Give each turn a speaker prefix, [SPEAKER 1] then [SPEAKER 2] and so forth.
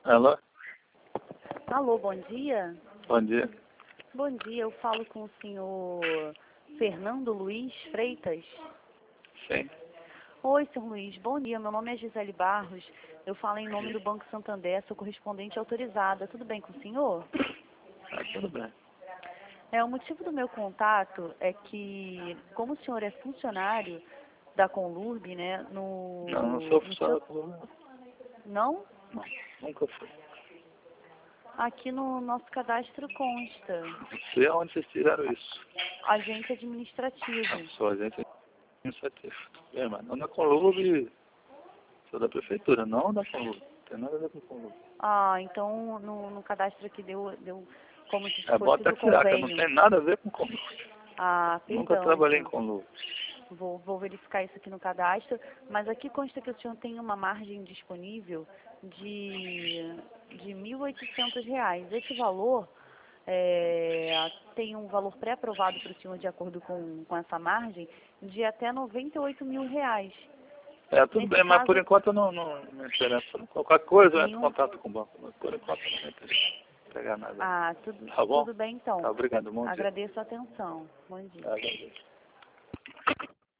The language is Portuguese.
[SPEAKER 1] Alô?
[SPEAKER 2] Alô, bom dia.
[SPEAKER 1] Bom dia.
[SPEAKER 2] Bom dia, eu falo com o senhor Fernando Luiz Freitas.
[SPEAKER 1] Sim.
[SPEAKER 2] Oi, senhor Luiz, bom dia. Meu nome é Gisele Barros. Eu falo em nome do Banco Santander, sou correspondente autorizada. Tudo bem com o senhor?
[SPEAKER 1] Tudo bem.
[SPEAKER 2] O motivo do meu contato é que, como o senhor é funcionário da Conlurb, né,
[SPEAKER 1] Não sou funcionário da Conlurb.
[SPEAKER 2] Não?
[SPEAKER 1] Não, nunca fui.
[SPEAKER 2] Aqui no nosso cadastro consta.
[SPEAKER 1] Não sei aonde vocês tiraram isso.
[SPEAKER 2] Agente administrativo.
[SPEAKER 1] Não, sou agente administrativo. Bem, mas não da Conlurb, sou da prefeitura, não da Conlurb. Não tem nada a ver com Conlurb.
[SPEAKER 2] Então no cadastro aqui deu como se
[SPEAKER 1] É bom
[SPEAKER 2] fosse
[SPEAKER 1] até
[SPEAKER 2] do
[SPEAKER 1] tirar, que não
[SPEAKER 2] convênio.
[SPEAKER 1] tem nada a ver com Conlurb. Nunca
[SPEAKER 2] Perdão,
[SPEAKER 1] trabalhei em
[SPEAKER 2] então.
[SPEAKER 1] Conlurb.
[SPEAKER 2] Vou verificar isso aqui no cadastro, mas aqui consta que o senhor tem uma margem disponível de R$ 1.800. Esse valor tem um valor pré-aprovado para o senhor de acordo com essa margem de até R$ 98 mil.
[SPEAKER 1] Tudo
[SPEAKER 2] Nesse
[SPEAKER 1] bem, mas por
[SPEAKER 2] caso,
[SPEAKER 1] enquanto não me interessa. Qualquer coisa eu entro em
[SPEAKER 2] nenhum...
[SPEAKER 1] contato com o banco, mas por enquanto não me interessa pegar nada. Tá bom?
[SPEAKER 2] Tudo bem então.
[SPEAKER 1] Tá, obrigado, bom dia.
[SPEAKER 2] Agradeço a atenção. Bom dia.
[SPEAKER 1] Tá, bom dia.